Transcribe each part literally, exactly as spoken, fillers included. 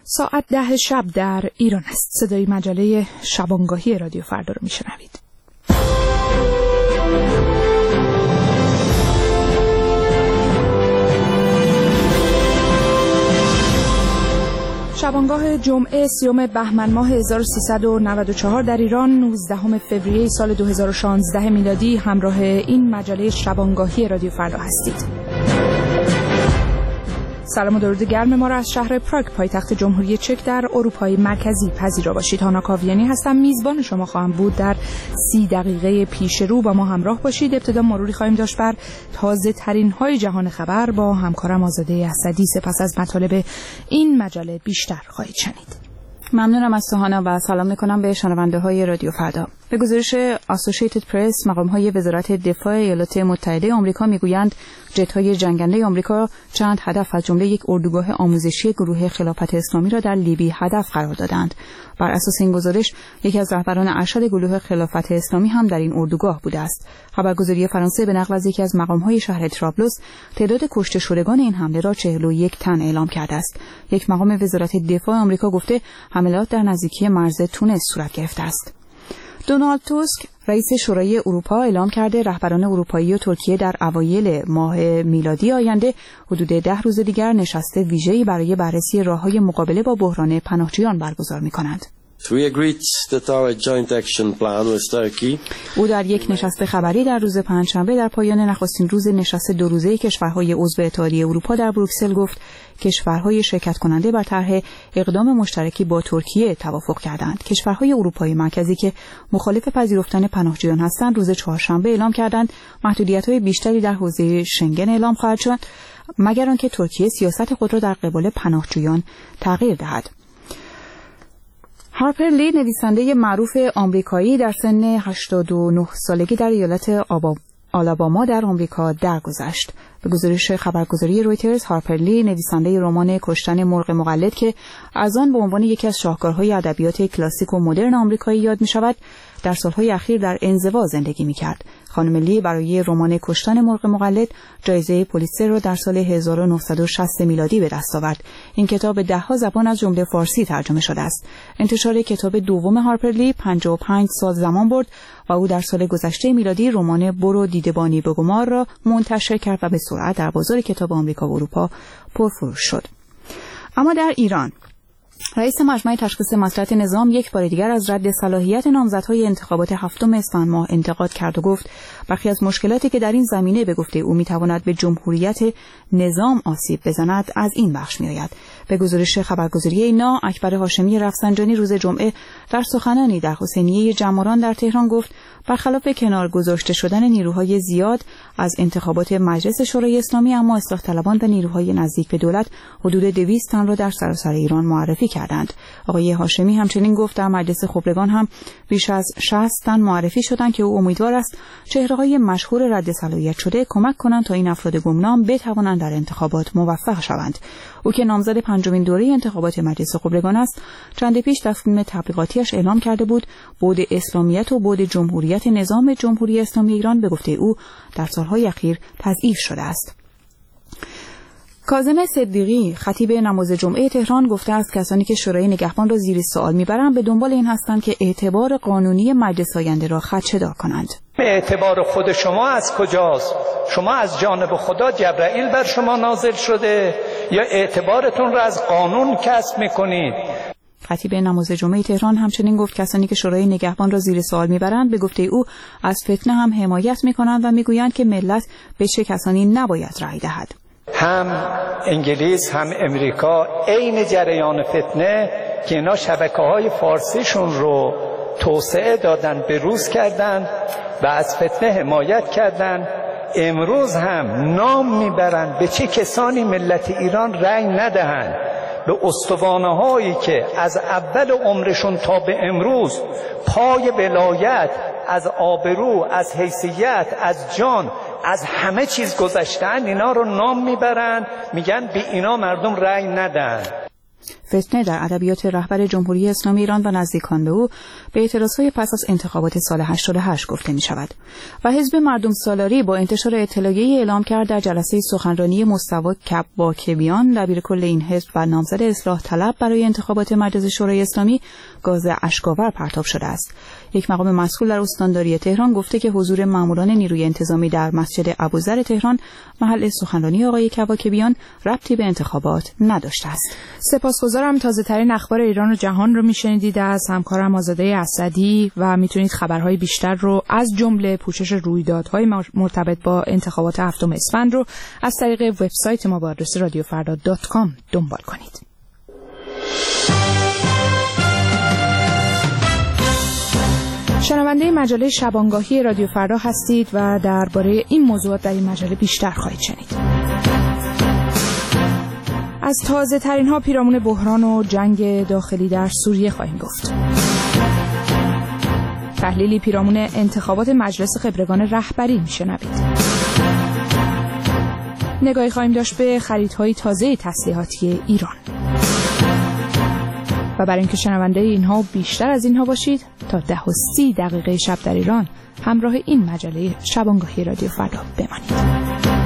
ساعت ده شب در ایران است. صدای مجله شبانگاهی رادیو فردا رو میشنوید. شبانگاه جمعه سیوم بهمن ماه هزار و سیصد و نود و چهار در ایران، نوزدهم فوریه سال دو هزار و شانزده میلادی، همراه این مجله شبانگاهی رادیو فردا هستید. سلام و درود گرم ما را از شهر پراگ، پایتخت جمهوری چک در اروپای مرکزی پذیرا باشید. هانا کاویانی هستم، میزبان شما خواهم بود. در سی دقیقه پیش رو با ما همراه باشید. ابتدا مروری خواهیم داشت بر تازه ترین های جهان خبر با همکارم آزاده اسدی. سپس از مطالب این مجله بیشتر خواهید شنید. ممنونم از سهانا و سلام میکنم به شنونده های رادیو فردا. به گزارش اسوسییتد پرس، مقام های وزارت دفاع ایالات متحده آمریکا میگویند جت های جنگنده آمریکا چند هدف از جمله یک اردوگاه آموزشی گروه خلافت اسلامی را در لیبی هدف قرار دادند. بر اساس این گزارش، یکی از رهبران ارشد گروه خلافت اسلامی هم در این اردوگاه بوده است. خبرگزاری فرانسه به نقل از یکی از مقام های شهر طرابلس تعداد کشته شدگان این حمله را چهل و یک تن اعلام کرده است. یک مقام وزارت دفاع آمریکا گفته حملات در نزدیکی مرز تونس صورت گرفته است. دونالد توسک، رئیس شورای اروپا، اعلام کرده رهبران اروپایی و ترکیه در اوایل ماه میلادی آینده حدود ده روز دیگر نشست ویژه‌ای برای بررسی راه‌های مقابله با بحران پناهجویان برگزار می‌کنند. او در یک نشست خبری در روز پنجشنبه در پایان نخستین روز نشست دو روزه کشورهای عضو اتحادیه اروپا در بروکسل گفت کشورهای شرکت کننده بر طرح اقدام مشترکی با ترکیه توافق کردند. کشورهای اروپای مرکزی که مخالف پذیرفتن پناهجویان هستند روز چهارشنبه اعلام کردند محدودیت‌های بیشتری در حوزه شنگن اعلام خواهد شد مگر آنکه ترکیه سیاست خود را در قبال پناهجویان تغییر دهد. هارپر لی، نویسنده معروف آمریکایی، در سن هشتاد و نه سالگی در ایالت آلاباما در آمریکا درگذشت. به گزارش خبرگزاری رویترز، هارپر لی، نویسنده رمان کشتن مرغ مقلد که از آن به عنوان یکی از شاهکارهای ادبیات کلاسیک و مدرن آمریکایی یاد می‌شود، در سالهای اخیر در انزوا زندگی می‌کرد. خانم لی برای رمان کشتن مرغ مقلد جایزه پولیتزر را در سال هزار و نهصد و شصت میلادی به دست آورد. این کتاب به ده‌ها زبان از جمله فارسی ترجمه شده است. انتشار کتاب دوم هارپر لی پنجاه و پنج سال زمان برد و او در سال گذشته میلادی رمان برو دیدبانی به گمار را منتشر کرد و به سرعت در بازار کتاب آمریکا و اروپا پرفروش شد. اما در ایران، رئیس مجمع تشخیص مصلحت نظام یک بار دیگر از رد صلاحیت نامزدهای انتخابات هفتم اسفند ماه انتقاد کرد و گفت برخی از مشکلاتی که در این زمینه به گفته او میتواند به جمهوریت نظام آسیب بزند از این بخش میآید. به گزارش خبرگزاری اینا، اکبر هاشمی رفسنجانی روز جمعه در سخنانی در حسینیه جماران در تهران گفت برخلاف کنار گذاشته شدن نیروهای زیاد از انتخابات مجلس شورای اسلامی، اما اصلاح طلبان و نیروهای نزدیک به دولت حدود دویست تن را در سراسر ایران معرفی کردند. آقای هاشمی همچنین گفت در مجلس خبرگان هم بیش از شصت تن معرفی شدند که او امیدوار است چهره‌های مشهور رد صلاحیت شده کمک کنند تا این افراد گمنام بتوانند در انتخابات موفق شوند. او که نامزد پنجمین دوره انتخابات مجلس خبرگان است، چند پیش در فیلم تبلیغاتیش اعلام کرده بود بعد اسلامیت و بعد جمهوریت نظام جمهوری اسلامی ایران به گفته او در سالهای اخیر تضعیف شده است. کاظم صدیقی، خطیب نماز جمعه تهران، گفته است کسانی که شورای نگهبان را زیر سوال میبرند به دنبال این هستند که اعتبار قانونی مجلس آینده را خدشه‌دار کنند. اعتبار خود شما از کجاست؟ شما از جانب خدا جبرائیل بر شما نازل شده یا اعتبارتون را از قانون کسب میکنید؟ خطیب نماز جمعه تهران همچنین گفت کسانی که شورای نگهبان را زیر سوال میبرند به گفته او از فتنه هم حمایت میکنند و میگویند که ملت به چه کسانی نباید رأی دهد. هم انگلیس هم امریکا عین جریان فتنه که اینا شبکه‌های فارسیشون رو توسعه دادن، بروز کردن و از فتنه حمایت کردن، امروز هم نام میبرن به چه کسانی ملت ایران رأی ندهند. به استوانه‌هایی که از اول عمرشون تا به امروز پای ولایت، از آبرو، از حیثیت، از جان، از همه چیز گذشتن، اینا رو نام میبرن، میگن به اینا مردم رأی ندن. فتنه در ادبیات رهبر جمهوری اسلامی ایران و نزدیکان به او به اعتراضهای پس از انتخابات سال هشتاد و هشت گفته می شود و حزب مردم سالاری با انتشار اطلاعیه‌ای اعلام کرد در جلسه سخنرانی مصطفی کباکبیان دبیر کل این حزب و نامزد اصلاح طلب برای انتخابات مجلس شورای اسلامی گاز اشک‌آور پرتاب شده است. یک مقام مسئول در استانداری تهران گفته که حضور ماموران نیروی انتظامی در مسجد ابوذر تهران محل سخنرانی آقای کباکبیان ربطی به انتخابات نداشته است. سپاسگزارم. تازه‌ترین اخبار ایران و جهان رو میشنیدید از همکارم آزاده اسدی و میتونید خبرهای بیشتر رو از جمله پوشش رویدادهای مرتبط با انتخابات هفتم اسفند رو از طریق وبسایت ما با آدرس رادیو فردا دات کام دنبال کنید. شنونده مجله شبانگاهی رادیو فردا هستید و درباره این موضوعات در این مجله بیشتر خواهید شنید. از تازه ترین ها پیرامون بحران و جنگ داخلی در سوریه خواهیم گفت. تحلیلی پیرامون انتخابات مجلس خبرگان رهبری میشنوید. نگاهی خواهیم داشت به خریدهای تازه تسلیحاتی ایران. و برای اینکه شنونده اینها بیشتر از اینها باشید تا ده و سی دقیقه شب در ایران همراه این مجله شبانگاهی رادیو فردا بمانید.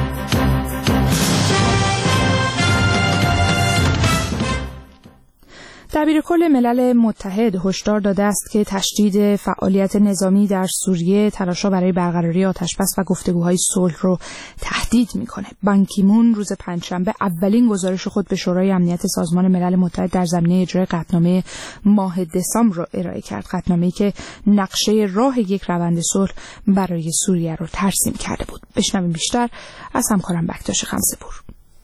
دبیرکل ملل متحد هشدار داده است که تشدید فعالیت نظامی در سوریه تلاش‌ها برای برقراری آتشبس و گفتگوهای صلح رو تهدید می‌کنه. بان کی مون روز پنجشنبه اولین گزارش خود به شورای امنیت سازمان ملل متحد در زمینه اجرای قطعنامه ماه دسامبر رو ارائه کرد. قطعنامه‌ای که نقشه راه یک روند صلح برای سوریه رو ترسیم کرده بود. بشنویم بیشتر از همکارم بکتاش خمسه‌پور.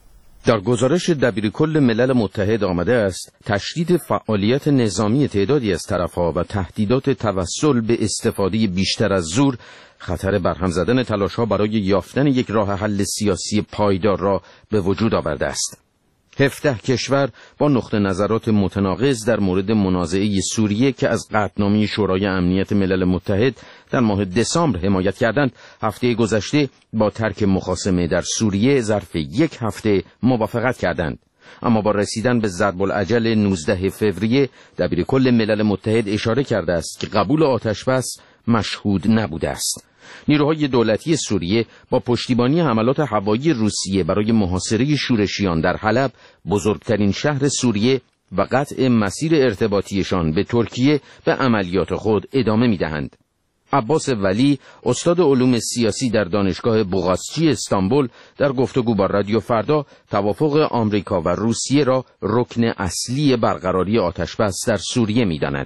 در گزارش دبیرکل ملل متحد آمده است تشدید فعالیت نظامی تعدادی از طرف‌ها و تهدیدات توسل به استفاده بیشتر از زور خطر برهم زدن تلاش‌ها برای یافتن یک راه حل سیاسی پایدار را به وجود آورده است. هفده کشور با نقطه نظرات متناقض در مورد منازعه سوریه که از قطعنامه شورای امنیت ملل متحد در ماه دسامبر حمایت کردند، هفته گذشته با ترک مخاصمه در سوریه ظرف یک هفته موافقت کردند. اما با رسیدن به ضرب العجل نوزدهم فوریه دبیرکل ملل متحد اشاره کرده است که قبول آتشبس مشهود نبوده است. نیروهای دولتی سوریه با پشتیبانی حملات هوایی روسیه برای محاصره شورشیان در حلب، بزرگترین شهر سوریه، و قطع مسیر ارتباطیشان به ترکیه به عملیات خود ادامه می‌دهند. عباس ولی، استاد علوم سیاسی در دانشگاه بوغازچی استانبول، در گفتگو با رادیو فردا توافق آمریکا و روسیه را رکن اصلی برقراری آتشبس در سوریه می‌داند.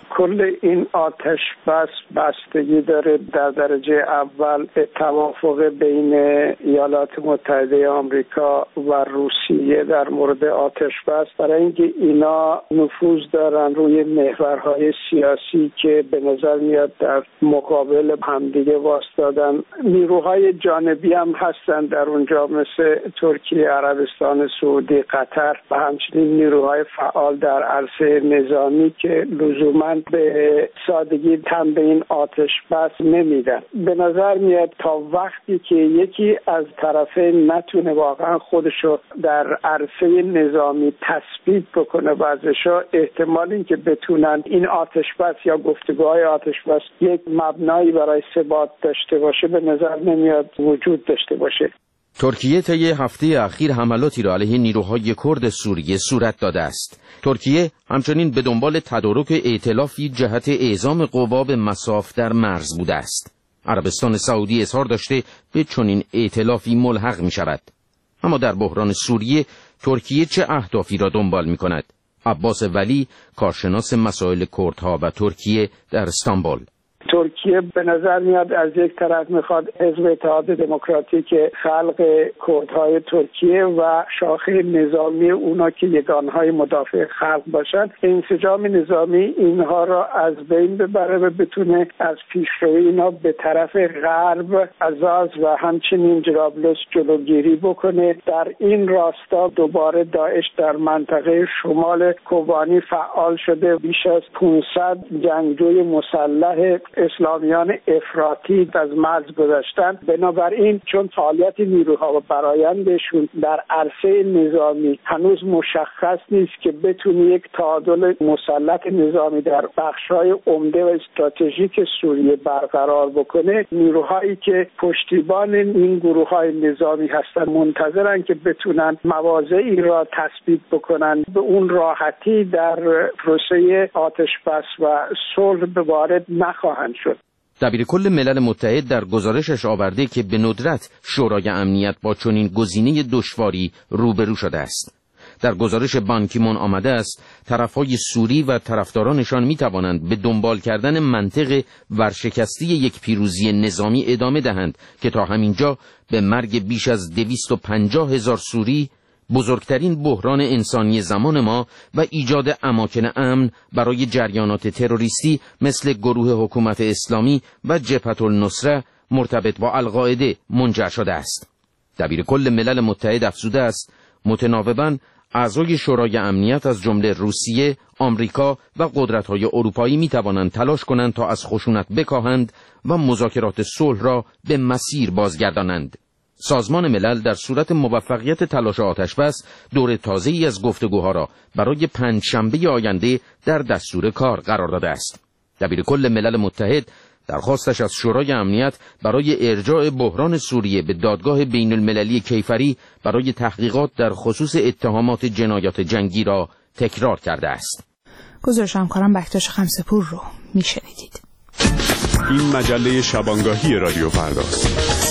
کل این آتش بس بستگی داره در درجه اول به توافق بین ایالات متحده آمریکا و روسیه در مورد آتش بس، برای اینکه اینا نفوذ دارن روی محورهای سیاسی که به نظر میاد در مقابل همدیگه واسطادن. نیروهای جانبی هم هستن در اونجا مثل ترکیه، عربستان سعودی، قطر و همچنین نیروهای فعال در عرصه نظامی که لزوماً به سادگی تن به این آتش بس نمیدن. به نظر میاد تا وقتی که یکی از طرفین نتونه واقعا خودشو در عرصه نظامی تثبیت بکنه وضعشو، احتمال این که بتونن این آتش بس یا گفتگوهای آتش بس یک مبنایی برای ثبات داشته باشه به نظر نمیاد وجود داشته باشه. ترکیه طی هفته اخیر حملاتی را علیه نیروهای کرد سوریه صورت داده است. ترکیه همچنین به دنبال تدارک ائتلافی جهت اعزام قوا به مصاف در مرز بوده است. عربستان سعودی اظهار داشته به چنین ائتلافی ملحق می شود. اما در بحران سوریه ترکیه چه اهدافی را دنبال می کند؟ عباس ولی، کارشناس مسائل کردها و ترکیه در استانبول: ترکیه به نظر میاد از یک طرف میخواد حزب اتحاد دموکراتیک خلق کردهای ترکیه و شاخه نظامی اونا که یگانهای مدافع خلق باشن، انسجام نظامی اینها را از بین ببره و بتونه از پیشروی اینا به طرف غرب، عزاز و همچنین جرابلس جلوگیری بکنه. در این راستا دوباره داعش در منطقه شمال کوبانی فعال شده. بیش از پانصد جنگجوی مسلح اسلامیان افراطی از مرز گذاشتن. بنابراین چون فعالیت نیروها و برآیندشون در عرصه نظامی هنوز مشخص نیست که بتونه یک تعادل مسلط نظامی در بخش‌های عمده و استراتژیک سوریه برقرار بکنه، نیروهایی که پشتیبان این گروه‌های نظامی هستن منتظرن که بتونن مواضعی را تثبیت بکنن به اون راحتی در پروسه آتش‌بس و صلح به وارد نخواهند شد. دبیرکل ملل متحد در گزارشش آورده که به ندرت شورای امنیت با چنین گزینه دشواری روبرو شده است. در گزارش بان کی مون آمده است طرفهای سوری و طرفدارانشان می توانند به دنبال کردن منطق ورشکستی یک پیروزی نظامی ادامه دهند که تا همینجا به مرگ بیش از دویست و پنجاه هزار سوری، بزرگترین بحران انسانی زمان ما و ایجاد اماکن امن برای جریانات تروریستی مثل گروه حکومت اسلامی و جبهة النصره مرتبط با القاعده منجر شده است. دبیرکل ملل متحد افزوده است متناوباً اعضای شورای امنیت از جمله روسیه، آمریکا و قدرت‌های اروپایی می‌توانند تلاش کنند تا از خشونت بکاهند و مذاکرات صلح را به مسیر بازگردانند. سازمان ملل در صورت موفقیت تلاش آتش‌بس دور تازه‌ای از گفتگوها را برای پنجشنبه آینده در دستور کار قرار داده است. دبیرکل ملل متحد درخواستش از شورای امنیت برای ارجاع بحران سوریه به دادگاه بین المللی کیفری برای تحقیقات در خصوص اتهامات جنایات جنگی را تکرار کرده است. گزارش همکارم بکتاش خمسپور رو میشنیدید. این مجله شبانگاهی رادیو فرداست.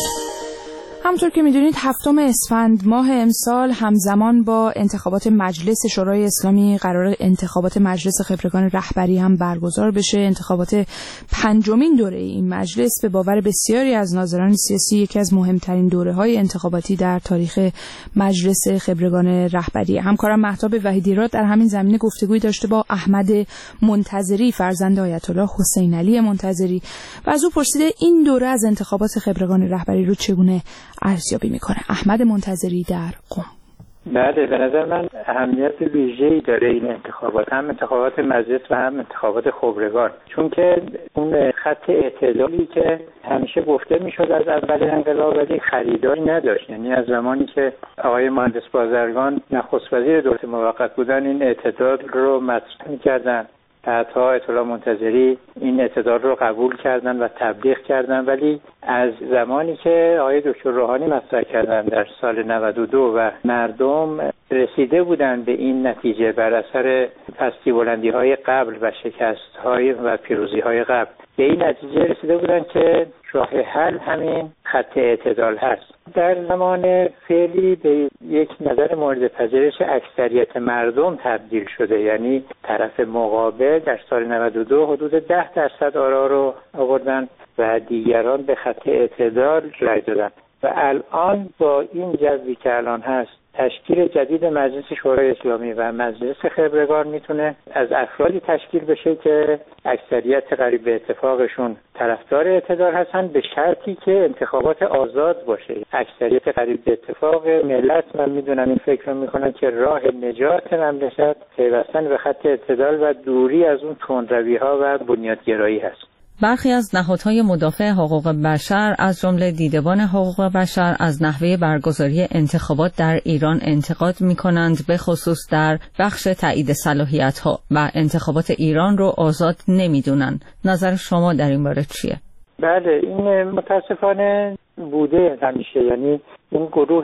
همونطور که میدونید هفتم اسفند ماه امسال همزمان با انتخابات مجلس شورای اسلامی قرار انتخابات مجلس خبرگان رهبری هم برگزار بشه. انتخابات پنجمین دوره این مجلس به باور بسیاری از ناظران سیاسی یکی از مهمترین دوره‌های انتخاباتی در تاریخ مجلس خبرگان رهبری. همکارم مهتاب وحیدی‌راد در همین زمینه گفتگویی داشته با احمد منتظری فرزند آیت الله حسین علی منتظری و از او پرسیده این دوره از انتخابات خبرگان رهبری رو چگونه ارزیابی میکنه. احمد منتظری در قم. بله، به نظر من اهمیت ویژه‌ای داره این انتخابات، هم انتخابات مجلس و هم انتخابات خبرگان، چون که اون خط اعتدالی که همیشه گفته میشد از اول انقلاب ولی خریداری نداشت، یعنی از زمانی که آقای مهندس بازرگان نخست وزیر دولت موقت بودن این اعتدال رو مطرح می‌کردن، بعدها آیت الله منتظری این اعتدال رو قبول کردن و تبلیغ کردن، ولی از زمانی که آقای دکتر روحانی مطرح کردن در سال نود و دو و مردم رسیده بودن به این نتیجه بر اثر پستی بلندی های قبل و شکست های و پیروزی های قبل، به این نتیجه رسیده بودن که راه حل همین خط اعتدال هست. در زمان فعلی به یک نظر مورد پذیرش اکثریت مردم تبدیل شده، یعنی طرف مقابل در سال نود و دو حدود ده درصد آرا رو آوردن و دیگران به خط اعتدال رای دادن و الان با این جوی که الان هست تشکیل جدید مجلس شورای اسلامی و مجلس خبرگان میتونه از افرادی تشکیل بشه که اکثریت قریب به اتفاقشون طرفدار اعتدال هستن، به شرطی که انتخابات آزاد باشه. اکثریت قریب به اتفاق ملت من میدونم این فکر رو میکنن که راه نجات مملکت پیوستن به خط اعتدال و دوری از اون تندروی‌ها و بنیادگرایی هست. برخی از نهادهای مدافع حقوق بشر از جمله دیدبان حقوق بشر از نحوه برگزاری انتخابات در ایران انتقاد می‌کنند، به خصوص در بخش تایید صلاحیت‌ها و انتخابات ایران رو آزاد نمی‌دونن. نظر شما در این باره چیه؟ بله، این متاسفانه بوده همیشه، یعنی این گروه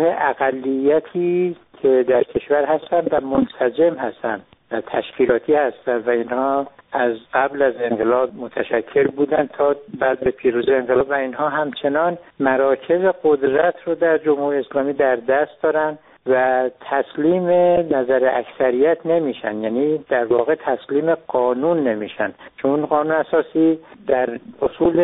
اقلیتی که در کشور هستن و منسجم هستن و تشکیلاتی هستن و اینها از قبل از انقلاب متشکل بودن تا بعد به پیروزی انقلاب و اینها همچنان مراکز قدرت رو در جمهوری اسلامی در دست دارن و تسلیم نظر اکثریت نمیشن، یعنی در واقع تسلیم قانون نمیشن، چون قانون اساسی در اصول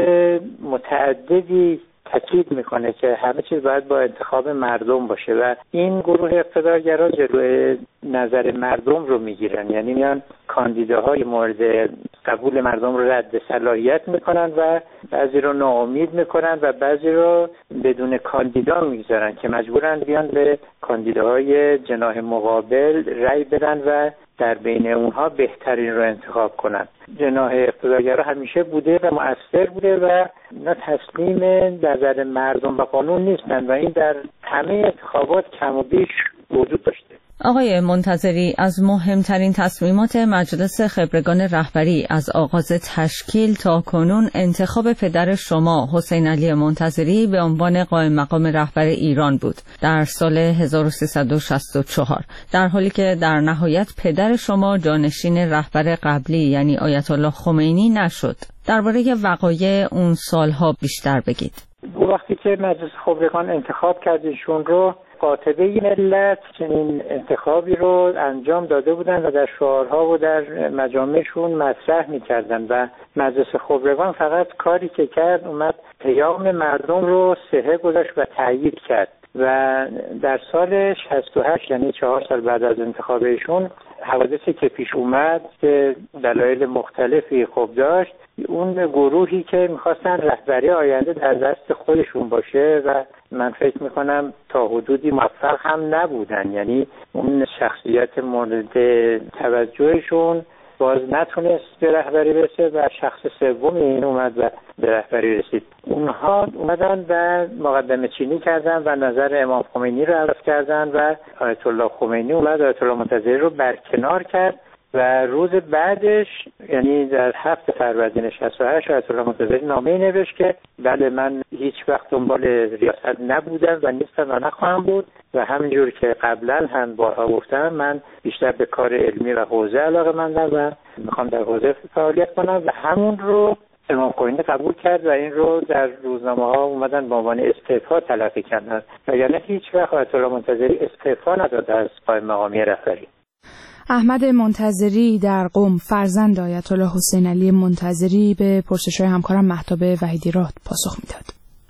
متعددی تاکید میکنه که همه چیز باید با انتخاب مردم باشه و این گروه اقتدارگرا جلوی نظر مردم رو میگیرن، یعنی میان کاندیداهای مورد قبول مردم رو رد صلاحیت میکنن و بعضی رو ناامید میکنن و بعضی رو بدون کاندیدا میگذارن که مجبورن بیان به کاندیداهای جناح مقابل رأی بدن و در بین اونها بهترین رو انتخاب کنن. جناح اقتدارگرا همیشه بوده و مؤثر بوده و اینا تسلیم نظر مردم و قانون نیستن و این در همه انتخابات کم و بیش وجود داشته. آقای منتظری، از مهمترین تصمیمات مجلس خبرگان رهبری از آغاز تشکیل تا کنون انتخاب پدر شما حسین علی منتظری به عنوان قائم مقام رهبر ایران بود در سال هزار و سیصد و شصت و چهار، در حالی که در نهایت پدر شما جانشین رهبر قبلی یعنی آیت الله خمینی نشد. درباره وقایع اون سالها بیشتر بگید. وقتی که مجلس خبرگان انتخاب کردیشون رو، قاطبه ملت چنین انتخابی رو انجام داده بودن و در شعارها و در مجامعشون مطرح می‌کردن و مجلس خبرگان فقط کاری که کرد اومد پیام مردم رو صحه گذاشت و تأیید کرد و در سال شصت و هشت یعنی چهار سال بعد از انتخاب ایشون حوادثی که پیش اومد که دلایل مختلفی خوب داشت، اون گروهی که میخواستن رهبری آینده در دست خودشون باشه و من فکر میکنم تا حدودی موفق هم نبودن، یعنی اون شخصیت مورد توجهشون باز نتونست به رهبری برسه و شخص سومی این اومد و به رهبری رسید. اونها اومدن و مقدمه چینی کردن و نظر امام خمینی رو عرض کردن و آیت الله خمینی اومد آیت الله منتظری رو برکنار کرد و روز بعدش یعنی در هفت فروردین شصت و هشت آیت الله منتظری نامه‌ای نوشت که بله من هیچ وقت دنبال ریاست نبودم و نیستم و نخواهم بود و همینجور که قبلا هم بارها گفتم من بیشتر به کار علمی و حوزه علاقه‌مندم و میخوام در حوزه فعالیت کنم و همون رو امام خمینی قبول کرد و این رو در روزنامه‌ها اومدن به عنوان استعفا تلقی کردن و یعنی هیچ وقت آیت الله منتظری استعفا نداده از قائم مقامی رهبری. احمد منتظری در قم، فرزند آیت الله حسین علی منتظری، به پرسش‌های همکارم مهتاب وحیدی را پاسخ میداد.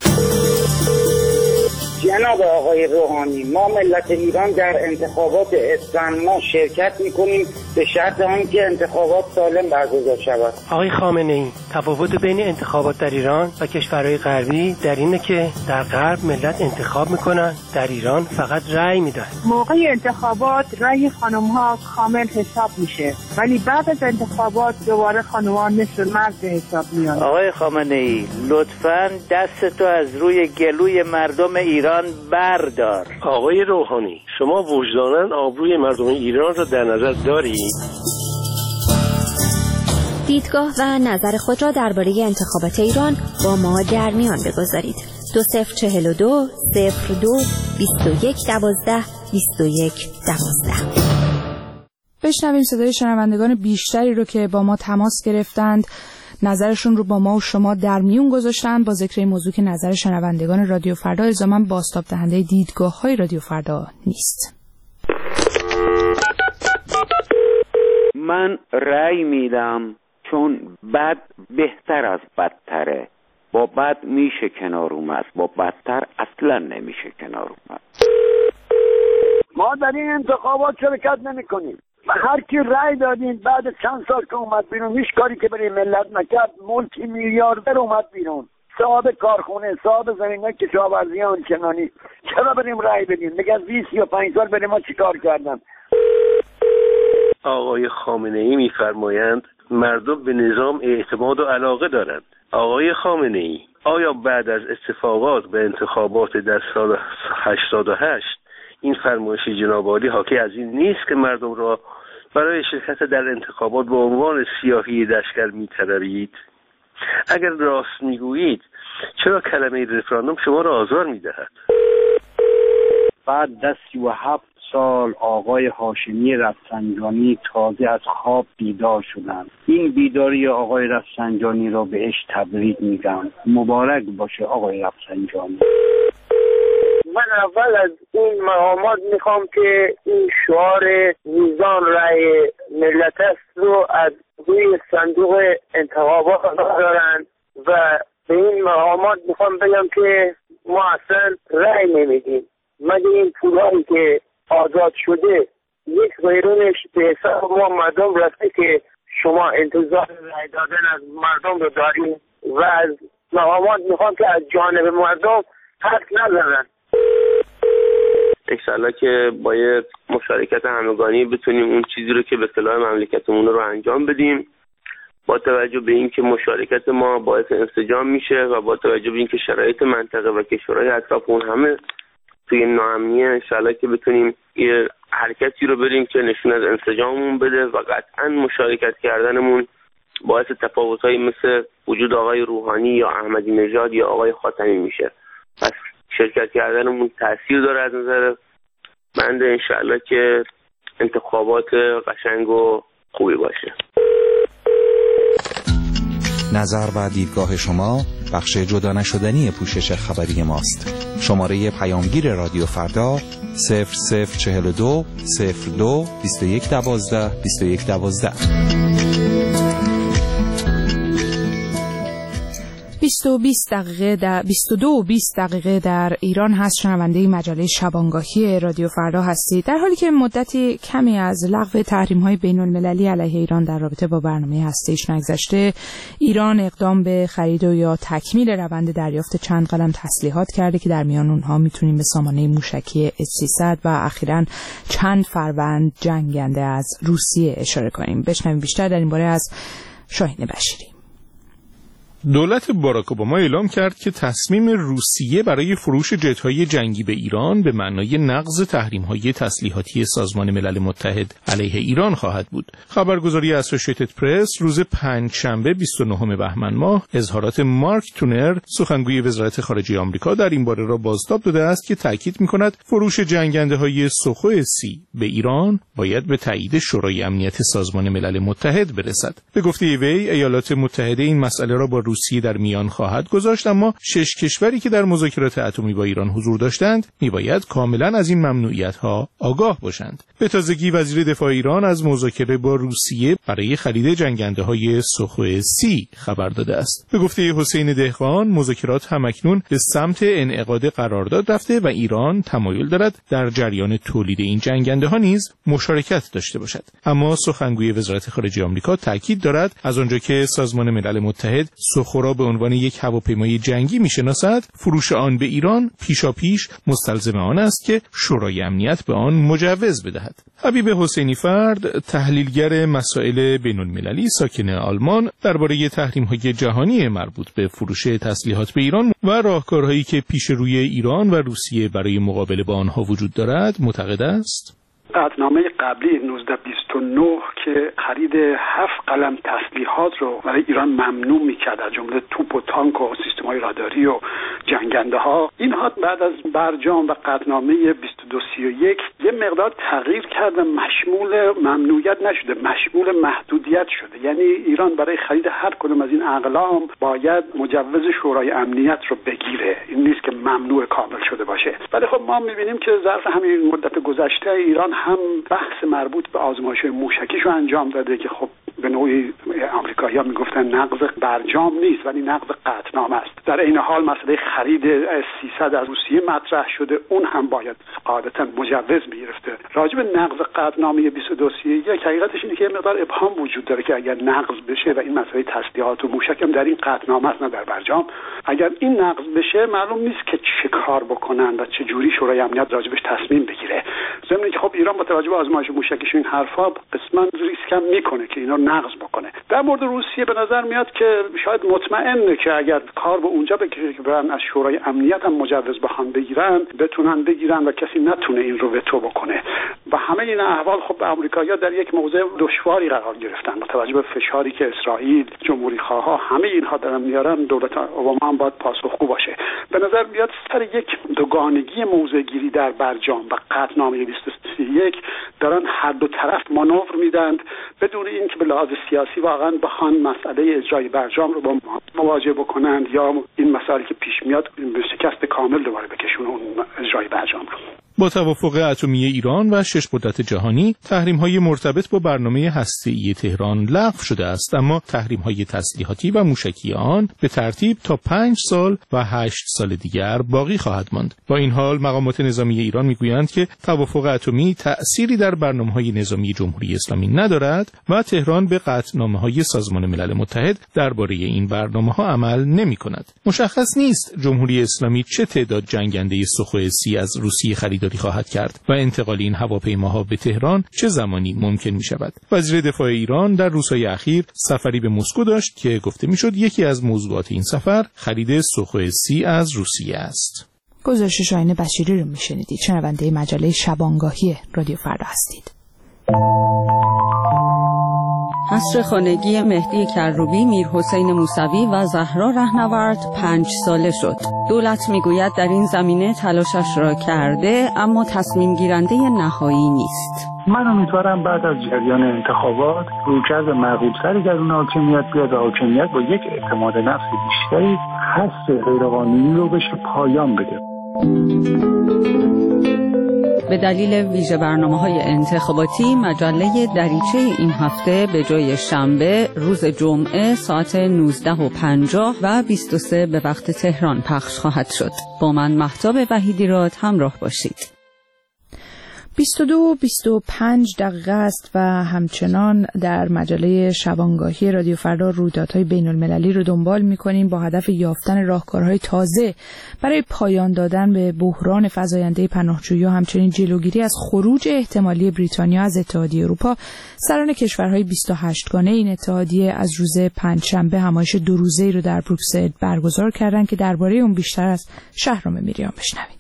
جناب آقای روحانی، ما ملت ایران در انتخابات اسفند ما شرکت میکنیم به شرط آنکه انتخابات سالم برگزار شود. آقای خامنه‌ای، تفاوت بین انتخابات در ایران و کشورهای غربی در اینه که در غرب ملت انتخاب میکنن، در ایران فقط رأی میدن. موقع انتخابات رأی خانم‌ها کامل حساب میشه، ولی بعد از انتخابات دوباره خانم‌ها نصف مرد به حساب میان. آقای خامنه‌ای، لطفاً دستتو از روی گلوی مردم ایران بردار. آقای روحانی، شما وجداناً آبروی مردم ایران را در نظر دارید؟ دیدگاه و نظر خود را درباره انتخابات ایران با ما در میان بگذارید. دو صفر چهل و دو صفر دو بیست و یک دوازده بیست و یک دوازده. بشنویم صدای شنوندگان بیشتری رو که با ما تماس گرفتند، نظرشون رو با ما و شما در میون گذاشتن با ذکر این موضوع که نظر شنوندگان رادیو فردا الزاماً بازتاب دهنده دیدگاه‌های رادیو فردا نیست. من رأی میدم چون بد بهتر از بدتره. با بد میشه کنار اومد، با بدتر اصلا نمیشه کنار اومد. ما در این انتخابات شرکت نمی کنیم و هر کی رأی دادین بعد چند سال که اومد بیرون هیچ کاری که برای ملت نکرد، مولتی میلیاردر اومد بیرون، صاحب کارخونه، صاحب زمینه، کشاورزی آنچنانی، چرا بریم رأی بدیم؟ میگن بیست یا پنج سال برای ما چیکار کردن؟ آقای خامنه‌ای میفرمایند مردم به نظام اعتماد و علاقه دارند. آقای خامنه‌ای، آیا بعد از اتفاقات به انتخابات در سال هشتاد و هشت این فرمایش جناب عالی حاکی از این نیست که مردم را برای شرکت در انتخابات به عنوان سیاهی دشکر می‌طلبید؟ اگر راست میگویید چرا کلمه رفراندوم شما را آزار می‌دهد؟ بعد از سی و هفت سال آقای هاشمی رفسنجانی تازه از خواب بیدار شدند. این بیداری آقای رفسنجانی را بهش تبریک میگم. مبارک باشه آقای رفسنجانی. من اول از این مقامات میخوام که این شعار میزان رأی ملت است رو از روی صندوق انتخابات دارن و به این مقامات میخوام بگم که ما اصلا رأی نمیدیم، مگه این پولایی که آزاد شده یک قیرونش به حساب ما مردم رفته که شما انتظار رأی دادن از مردم رو داریم و از مقامات میخوام که از جانب مردم حرف نزنن. انشالله که با یه مشارکت همگانی بتونیم اون چیزی رو که به صلاح مملکتمون رو انجام بدیم، با توجه به اینکه مشارکت ما باعث انسجام میشه و با توجه به اینکه شرایط منطقه و کشورهای اطراف اون همه توی ناامنیه، انشالله که بتونیم یه حرکتی رو بریم که نشون از انسجاممون بده و قطعا مشارکت کردنمون باعث تفاوت‌هایی مثل وجود آقای روحانی یا احمدی نژاد یا آقای خاتمی میشه. پس شرکت کردنمون تأثیر داره از نظر بنده. انشالله که انتخابات قشنگ و خوبی باشه. نظر و دیدگاه شما بخش جدا نشدنی پوشش خبری ماست. شماره پیامگیر رادیو فردا صفر صفر چهل و دو صفر دو بیست و یک دوازده بیست و یک دوازده. بیست و بیست دقیقه در بیست و دو و بیست دقیقه در ایران هست. شنونده مجله شبانگاهی رادیو فردا هستید. در حالی که مدتی کمی از لغو تحریم‌های بین‌المللی علیه ایران در رابطه با برنامه هسته‌ایش نگذشته، ایران اقدام به خرید و یا تکمیل روند دریافت چند قلم تسلیحات کرده که در میان اونها میتونیم به سامانه موشکی اس سیصد و اخیراً چند فروند جنگنده از روسیه اشاره کنیم. بشنویم بیشتر در این باره از شاهین بشیری. دولت باراک اوباما اعلام کرد که تصمیم روسیه برای فروش جت‌های جنگی به ایران به معنای نقض تحریم‌های تسلیحاتی سازمان ملل متحد علیه ایران خواهد بود. خبرگزاری اسوسییتد پرس روز پنجشنبه بیست و نهم بهمن ماه اظهارات مارک تونر، سخنگوی وزارت خارجه آمریکا، در این باره را بازتاب داده است که تاکید می‌کند فروش جنگنده‌های سوخوی سی به ایران باید به تایید شورای امنیت سازمان ملل متحد برسد. به گفته وی، ایالات متحده این مسئله را با روسیه در میان خواهد گذاشت، اما شش کشوری که در مذاکرات اتمی با ایران حضور داشتند میباید کاملا از این ممنوعیت‌ها آگاه باشند. به تازگی وزیر دفاع ایران از مذاکره با روسیه برای خرید جنگنده‌های سوخوی سی خبر داده است. به گفته حسین دهقان، مذاکرات همکنون به سمت انعقاد قرارداد رفته و ایران تمایل دارد در جریان تولید این جنگنده‌ها نیز مشارکت داشته باشد. اما سخنگوی وزارت خارجه آمریکا تاکید دارد از آنجا که سازمان ملل متحد سوخورا به عنوان یک هواپیمای جنگی میشناسد، فروش آن به ایران پیشاپیش مستلزم آن است که شورای امنیت به آن مجوز بدهد. حبیب حسینی فرد، تحلیلگر مسائل بین‌المللی ساکن آلمان، درباره تحریم‌های جهانی مربوط به فروش تسلیحات به ایران و راهکارهایی که پیش روی ایران و روسیه برای مقابله با آنها وجود دارد معتقد است. قطعنامه قبلی نوزده بیست و نه که خرید هفت قلم تسلیحات رو برای ایران ممنوع می‌کرد، از جمله توپ و تانک و سیستم‌های راداری و جنگنده‌ها، اینها بعد از برجام و قطعنامه بیست و دو سی و یک یه مقدار تغییر کرد و مشمول ممنوعیت نشده، مشمول محدودیت شده. یعنی ایران برای خرید هر کدوم از این اقلام باید مجوز شورای امنیت رو بگیره. این نیست که ممنوع کامل شده باشه. ولی خب ما می‌بینیم که ظرف همین مدت گذشته ایران هم بحث مربوط به آزمایش موشکیشو انجام داده که خب به نوعی آمریکایی‌ها میگفتن نقض برجام نیست ولی نقض قطعنامه است. در این حال مسئله خرید اس سیصد از روسیه مطرح شده، اون هم باید قاعدتاً مجوز میگرفته. راجع به نقض قطعنامه بیست و دو سی و یک حقیقتش اینه که یه مقدار ابهام وجود داره که اگر نقض بشه و این مسئله تسلیحات و موشک هم در این قطعنامه است نه در برجام، اگر این نقض بشه معلوم نیست که چه کار بکنن و چه جوری شورای امنیت راجبش تصمیم بگیره. ضمن که خب ایران با توجه به آزمایش موشکیش این حرفا قسما ریسک هم میکنه که اینا نقض بکنه. در مورد روسیه به نظر میاد که شاید مطمئنه که اگر کار به اونجا بکشه که برن از شورای امنیت هم مجوز بخوان بگیرن، بتونن بگیرن و کسی نتونه این رو وتو بکنه. و همه این احوال خب آمریکایی‌ها در یک موضع دشواری قرار گرفتن با توجه به فشاری که اسرائیل، جمهوری خواها، همه اینها دارن میارن. دولت اوباما هم باید پاسخگو باشه. به نظر میاد سر یک دوگانگی موضع‌گیری در برجام و قطعنامه بیست و سی و یک دارن هر دو طرف مانور میدن بدون اینکه به لحاظ سیاسی واقعا بخوان مسئله اجرای برجام رو با مواجه بکنند یا این مسائلی که پیش میاد به شکست کامل دوباره بکشونه اون اجرای برجام رو. با توافق اتمی ایران و شش قدرت جهانی، تحریم‌های مرتبط با برنامه هسته‌ای تهران لغو شده است، اما تحریم‌های تسلیحاتی و موشکی آن به ترتیب تا پنج سال و هشت سال دیگر باقی خواهد ماند. با این حال مقامات نظامی ایران میگویند که توافق اتمی تأثیری در برنامه‌های نظامی جمهوری اسلامی ندارد و تهران به قطعنامه‌های سازمان ملل متحد درباره این برنامه‌ها عمل نمی‌کند. مشخص نیست جمهوری اسلامی چه تعداد جنگنده سوخوی سی از روسیه خرید خریداری خواهد کرد و انتقال این هواپیماها به تهران چه زمانی ممکن می شود. وزیر دفاع ایران در روزهای اخیر سفری به مسکو داشت که گفته می شد یکی از موضوعات این سفر خرید سوخوی سی از روسیه است. گزارش شاهین بشیری رو میشنیدید. شنونده مجله شبانگاهی رادیو فردا هستید. حصر خانگی مهدی کروبی، میر حسین موسوی و زهرا رهنورد پنج ساله شد. دولت میگوید در این زمینه تلاشش را کرده اما تصمیم گیرنده نهایی نیست. من امیدوارم بعد از جریان انتخابات رویکرد معقول‌تری در اون حاکمیت بیاد و حاکمیت با یک اعتماد نفس بیشتری حس غیرقانونی رو بشه پایان بده. به دلیل ویژه برنامه‌های انتخاباتی مجله دریچه این هفته به جای شنبه روز جمعه ساعت نوزده و پنجاه و بیست و سه به وقت تهران پخش خواهد شد. با من مهتاب وحیدی‌راد همراه باشید. بیست و دو و بیست و پنج دقیقه است و همچنان در مجله شبانگاهی رادیو فردا رویدادهای بین المللی رو دنبال می‌کنیم با هدف یافتن راهکارهای تازه برای پایان دادن به بحران فزاینده پناهجویی و همچنین جلوگیری از خروج احتمالی بریتانیا از اتحادیه اروپا. سران کشورهای بیست و هشت گانه این اتحادیه از روز پنجشنبه همایش دو روزه‌ای رو در بروکسل برگزار کردند که درباره اون بیشتر از شهرام میریان بشنویم.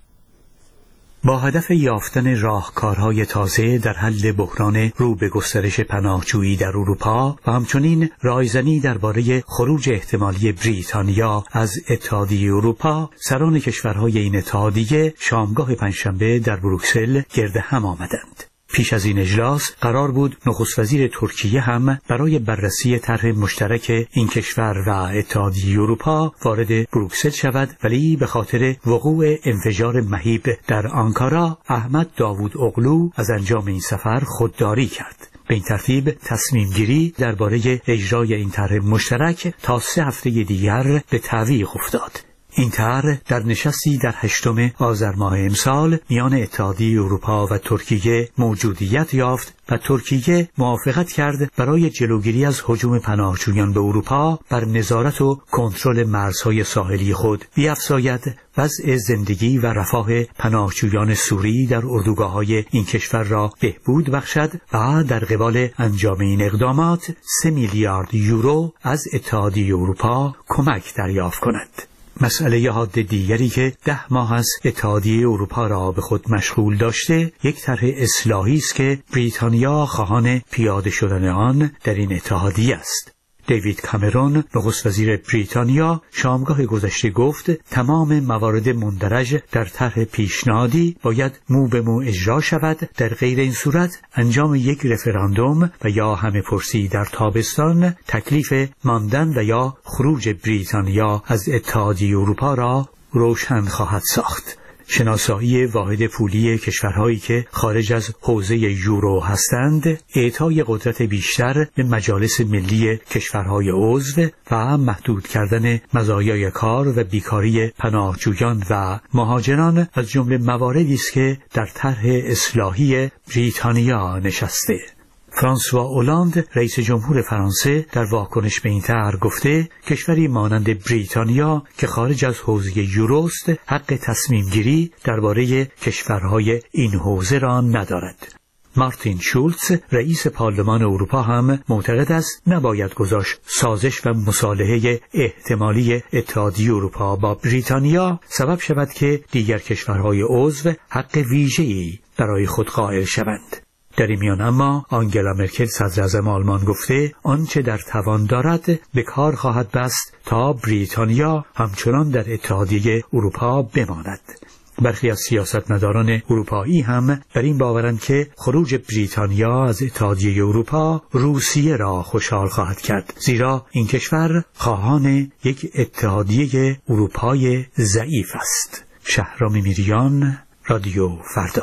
با هدف یافتن راهکارهای تازه در حل بحران رو به گسترش پناهجویی در اروپا و همچنین رایزنی درباره خروج احتمالی بریتانیا از اتحادیه اروپا، سران کشورهای این اتحادیه شامگاه پنجشنبه در بروکسل گرد هم آمدند. پیش از این اجلاس قرار بود نخست وزیر ترکیه هم برای بررسی طرح مشترک این کشور و اتحادیه اروپا وارد بروکسل شود، ولی به خاطر وقوع انفجار مهیب در آنکارا احمد داوود اغلو از انجام این سفر خودداری کرد. به این ترتیب تصمیم گیری درباره اجرای این طرح مشترک تا سه هفته دیگر به تعویق افتاد. این طرح در نشستی در هشتم آذر ماه امسال میان اتحادیه اروپا و ترکیه موجودیت یافت و ترکیه موافقت کرد برای جلوگیری از هجوم پناهجویان به اروپا بر نظارت و کنترل مرزهای ساحلی خود بیفزاید، وضع زندگی و رفاه پناهجویان سوری در اردوگاه‌های این کشور را بهبود بخشد و در قبال انجام این اقدامات سه میلیارد یورو از اتحادیه اروپا کمک دریافت کند. مسئله حاد دیگری که ده ماه از اتحادیه اروپا را به خود مشغول داشته یک طرح اصلاحی است که بریتانیا خواهان پیاده شدن آن در این اتحادیه است. دیوید کامرون نخست وزیر بریتانیا شامگاه گذشته گفت تمام موارد مندرج در طرح پیشنهادی باید مو به مو اجرا شود، در غیر این صورت انجام یک رفراندوم و یا همه پرسی در تابستان تکلیف ماندن و یا خروج بریتانیا از اتحادیه اروپا را روشن خواهد ساخت. شناسایی واحد پولی کشورهایی که خارج از حوزه یورو هستند، اعطای قدرت بیشتر به مجالس ملی کشورهای عضو و محدود کردن مزایای کار و بیکاری پناهجویان و مهاجران از جمله مواردی است که در طرح اصلاحی بریتانیا نشسته. فرانسوا اولاند رئیس جمهور فرانسه در واکنش به این طرح گفته کشوری مانند بریتانیا که خارج از حوزه یوروست حق تصمیم گیری درباره کشورهای این حوزه را ندارد. مارتین شولتز رئیس پارلمان اروپا هم معتقد است نباید گذاشت سازش و مصالحه احتمالی اتحادیه اروپا با بریتانیا سبب شود که دیگر کشورهای عضو حق ویژه‌ای برای خود قائل شوند. در این میان اما آنگلا مرکل صدراعظم آلمان گفته آنچه در توان دارد به کار خواهد بست تا بریتانیا همچنان در اتحادیه اروپا بماند. برخی از سیاستمداران اروپایی هم بر این باورند که خروج بریتانیا از اتحادیه اروپا روسیه را خوشحال خواهد کرد، زیرا این کشور خواهان یک اتحادیه اروپای ضعیف است. شهرام میریان، رادیو فردا.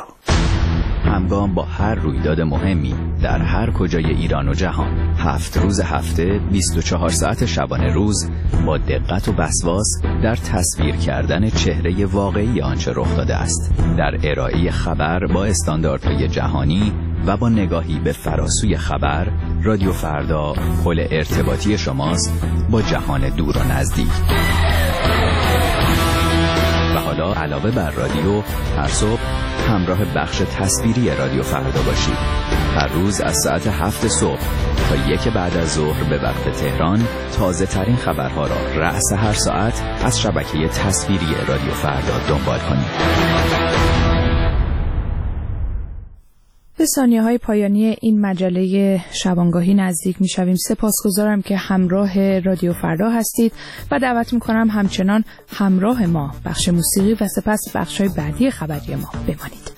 همگام با هر رویداد مهمی در هر کجای ایران و جهان، هفت روز هفته، بیست و چهار ساعت شبانه روز، با دقت و وسواس در تصویر کردن چهره واقعی آنچه رخ داده است، در ارائه خبر با استانداردهای جهانی و با نگاهی به فراسوی خبر، رادیو فردا پل ارتباطی شماست با جهان دور و نزدیک. و حالا علاوه بر رادیو، هر صبح همراه بخش تصویری رادیو فردا باشید. هر روز از ساعت هفت صبح تا یک بعد از ظهر به وقت تهران تازه ترین خبرها را رأس هر ساعت از شبکه تصویری رادیو فردا دنبال کنید. به ثانیه‌های پایانی این مجله شبانگاهی نزدیک می‌شویم. سپاسگزارم که همراه رادیو فردا هستید و دعوت می‌کنم همچنان همراه ما بخش موسیقی و سپس بخش‌های بعدی خبری ما بمانید.